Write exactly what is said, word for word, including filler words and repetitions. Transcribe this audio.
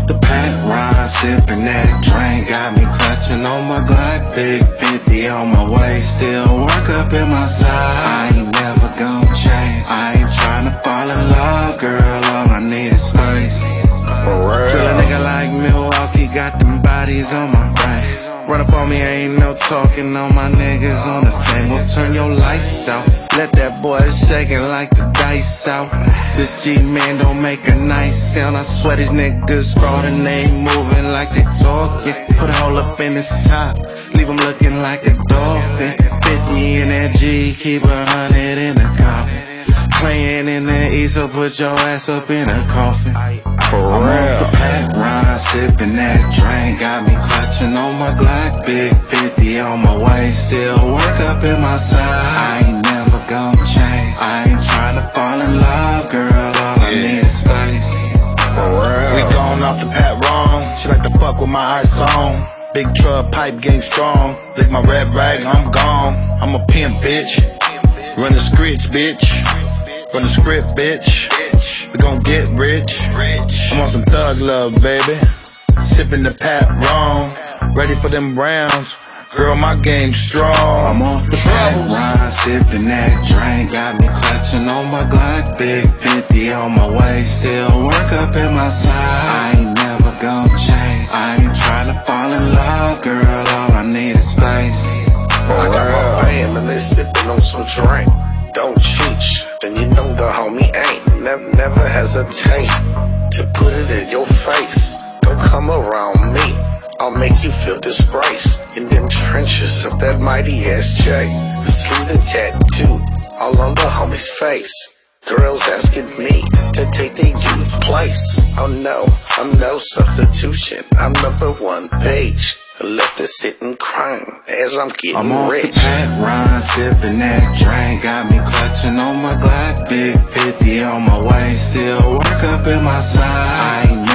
off the pack ride, sipping that drink, got me clutching on my Glock, big fifty on my waist, still work up in my side. I ain't never gon' change, I ain't tryna fall in love, girl, all I need is space. For real. Feel a nigga like Milwaukee, got them bodies on my brain. Run up on me, ain't no talking, all my niggas on the same. We'll turn your lights out, let that boy shaking like the dice out. This G-man don't make a nice sound, I swear these niggas fraud and they ain't moving like they talking. Put a hole up in his top, leave him looking like a dolphin. Fifty in that G, keep a hundred in the coffin. Playing in the east, so put your ass up in a coffin. For I'm real. off the pack ride, sipping that drink, got me clutching on my Glock, big fifty on my waist, still work up in my side. I ain't never gon' change, I ain't tryna fall in love, girl, all I need is space. For real. We gone off the pat wrong, she like to fuck with my ice on. Big truck, pipe game strong, lick my red rag, I'm gone. I'm a pimp, bitch, run the scripts, bitch, run the script, bitch. We gon' get rich, I'm on some thug love, baby. Sipping the pat wrong, ready for them rounds. Girl, my game strong. I'm off the pack ride, sipping that drink, got me clutching on my Glock, big fifty on my waist, still work up in my side. I ain't never gon' change, I ain't tryna fall in love, girl, all I need is space. I got my family sipping on some drink. Don't cheat, then you know the homie ain't. Never, never hesitate to put it in your face. Don't come around me, I'll make you feel disgraced. In them trenches of that mighty S J, sleeve and tattoo all on the homie's face. Girls asking me to take their dude's place. Oh no, I'm no substitution, I'm number one page. Left to sit and cry as I'm getting I'm off rich. the pack ride, sipping that drink, got me clutching on my Glock, big fifty on my waist, still work up in my side. I ain't